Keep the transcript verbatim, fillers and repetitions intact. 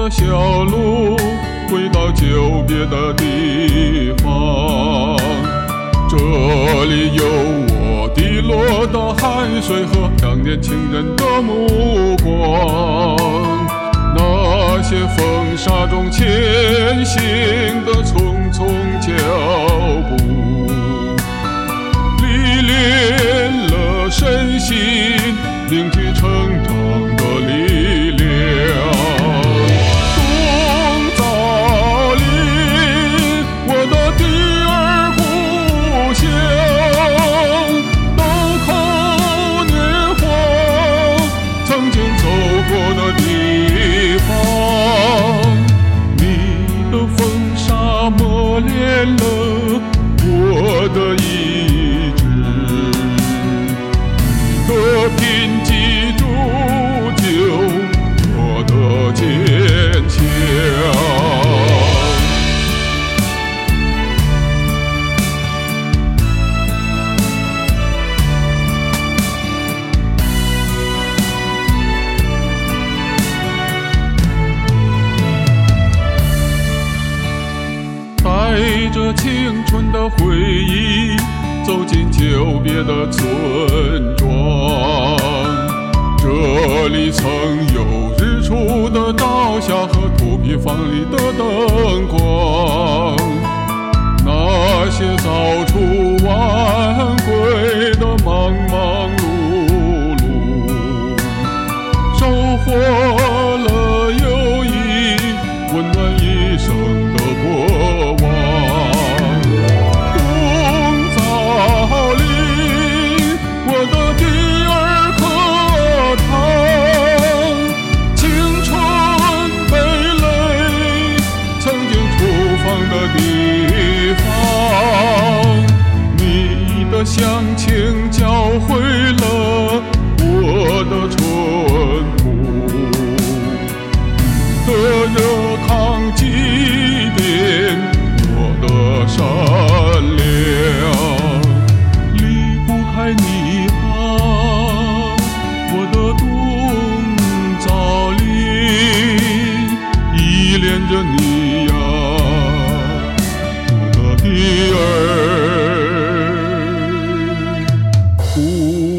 条小路，回到久别的地方。这里有我滴落的汗水和想念情人的目光，那些风沙中前行的匆匆脚步，历练了身心，凝聚成长的力量。冬早里，我的第二故乡，豆蔻年华，曾经走过的地方。你的风沙磨练了我的意志，你的贫瘠铸就我的坚强。带着青春的回忆，走进久别的村庄。这里曾有日出的朝霞和土坯房里的灯光，那些早出晚归的忙忙碌碌，收获了友谊，温暖一生的过往。冬早里，我的第二课堂，青春蓓蕾，曾经初放的地方。你的乡情教会了我的淳朴，你的热汤祭奠我的善良。离不开你啊，我的冬早里，依恋着你呀，我的第二故